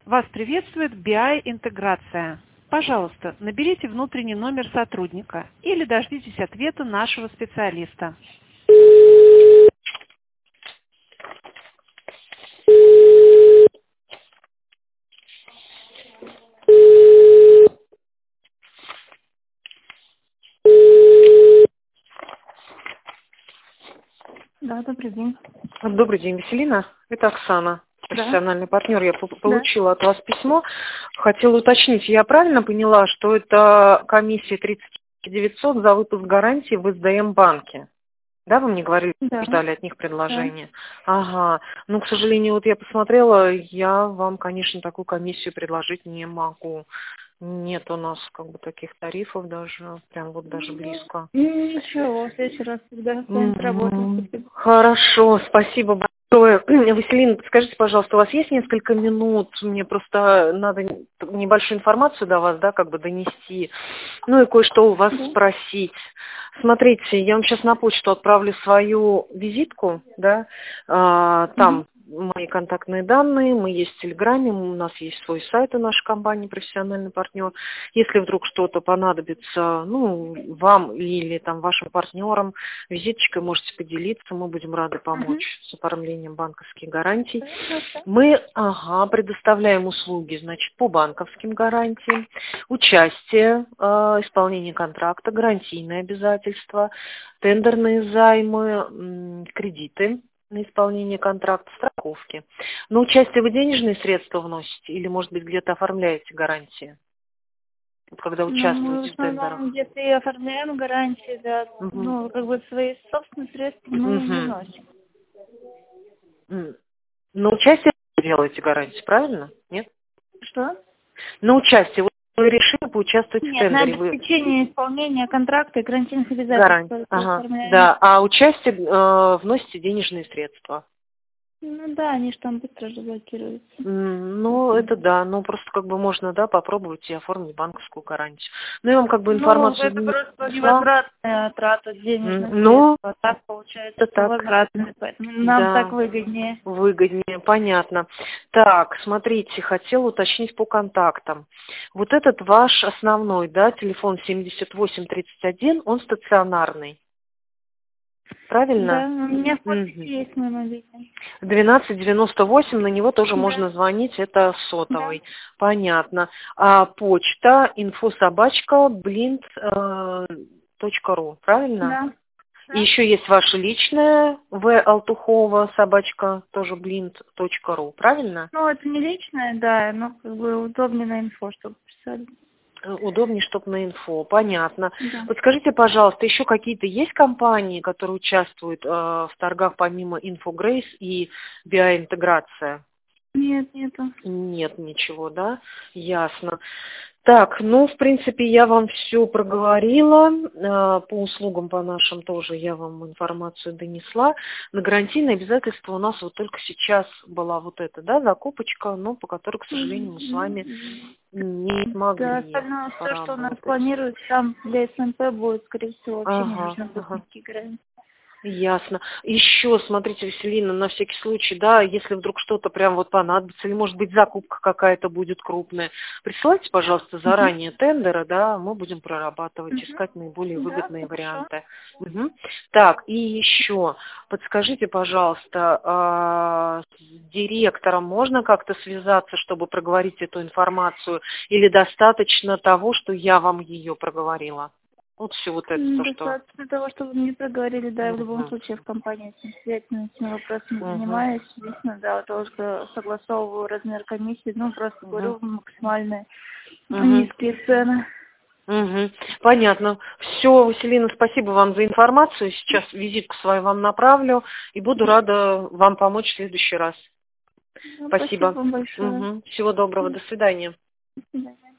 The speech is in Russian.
Вас приветствует BI-интеграция. Пожалуйста, наберите внутренний номер сотрудника или дождитесь ответа нашего специалиста. Да, добрый день. Добрый день, Василина. Это Оксана, профессиональный партнер. Я получила от вас письмо. Хотела уточнить, я правильно поняла, что это комиссия 30 900 за выпуск гарантии в СДМ банке? Да, вы мне говорили, Да. ждали от них предложение? Да. Ага. Ну, к сожалению, вот я посмотрела, я вам, конечно, такую комиссию предложить не могу. Нет у нас как бы таких тарифов даже, прям вот даже близко. Ничего, в следующий раз всегда с вами сработаем. Хорошо, спасибо большое. Василина, подскажите, пожалуйста, у вас есть несколько минут? Мне просто надо небольшую информацию до вас, да, как бы донести, ну и кое-что у вас спросить. Смотрите, я вам сейчас на почту отправлю свою визитку, да, там мои контактные данные, мы есть в Телеграме, у нас есть свой сайт у нашей компании «Профессиональный партнер». Если вдруг что-то понадобится, ну, вам или там вашим партнерам, визиточкой можете поделиться, мы будем рады помочь с оформлением банковских гарантий. Мы, предоставляем услуги, значит, по банковским гарантиям, участие, исполнение контракта, гарантийные обязательства, тендерные займы, кредиты на исполнение контракта, страховки. На участие вы денежные средства вносите или, может быть, где-то оформляете гарантии? Вот когда участвуете в тендерах. Если оформляем гарантии, да, ну, как бы свои собственные средства мы не вносим. На участие вы делаете гарантии, правильно? Нет? Что? На участие вы решили поучаствовать в тендере. На обеспечение исполнения контракта и гарантийных обязательств. Да, а участие вносите денежные средства. Ну да, они же там быстро разблокируются. Ну, это да, ну просто как бы можно, да, попробовать и оформить банковскую гарантию. Ну, я вам как бы информацию... Ну, это просто невозвратная трата денежных средств. Так получается, так. возвратная, поэтому нам так выгоднее. Выгоднее, понятно. Так, смотрите, хотела уточнить по контактам. Вот этот ваш основной, да, телефон 7831, он стационарный. Правильно? Да, у меня в подписи есть мой мобильный. 1298, на него тоже можно звонить, это сотовый. Понятно. А почта info@blind.ru, правильно? Да. И еще есть ваша личная, Алтухова, собачка, тоже blind.ru, правильно? Ну, это не личное, да, но как бы удобнее на инфо, чтобы писали. Удобнее, чтобы на инфо, понятно. Да. Подскажите, пожалуйста, еще какие-то есть компании, которые участвуют в торгах помимо InfoGrace и BI-интеграция? Нет, нету. Нет ничего, да? Ясно. Так, ну, в принципе, я вам все проговорила. По услугам по нашим тоже я вам информацию донесла. На гарантийные обязательства у нас вот только сейчас была вот эта, да, закупочка, но по которой, к сожалению, мы с вами не смогли. Да, остальное все, что у нас планируется, там для СНП будет, скорее всего, вообще не нужно будет никакие гарантии. Ясно. Еще, смотрите, Василина, на всякий случай, да, если вдруг что-то прям вот понадобится, или, может быть, закупка какая-то будет крупная, присылайте, пожалуйста, заранее тендеры, да, мы будем прорабатывать, искать наиболее выгодные варианты. Так, и еще, подскажите, пожалуйста, с директором можно как-то связаться, чтобы проговорить эту информацию, или достаточно того, что я вам ее проговорила? Вот все вот это, то, что... Достаточно того, чтобы мне проговорили, да, в любом случае в компании самостоятельно этими вопросами занимаюсь. Единственное, да, только согласовываю размер комиссии, ну, просто говорю максимальные низкие цены. Понятно. Все, Василина, спасибо вам за информацию. Сейчас визитку свою вам направлю и буду рада вам помочь в следующий раз. Спасибо. Спасибо вам большое. Всего доброго, до свидания. До свидания.